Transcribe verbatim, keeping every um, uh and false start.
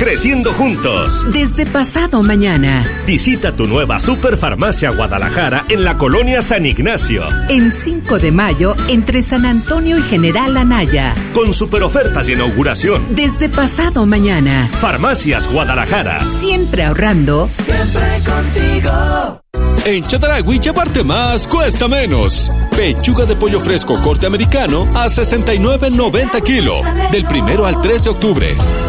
creciendo juntos. Desde pasado mañana. Visita tu nueva Superfarmacia Guadalajara en la colonia San Ignacio. En cinco de mayo, entre San Antonio y General Anaya. Con superofertas de inauguración. Desde pasado mañana. Farmacias Guadalajara. Siempre ahorrando. Siempre contigo. En Chedraui llevarte más cuesta menos. Pechuga de pollo fresco corte americano a sesenta y nueve noventa kilo. Del primero al tres de octubre.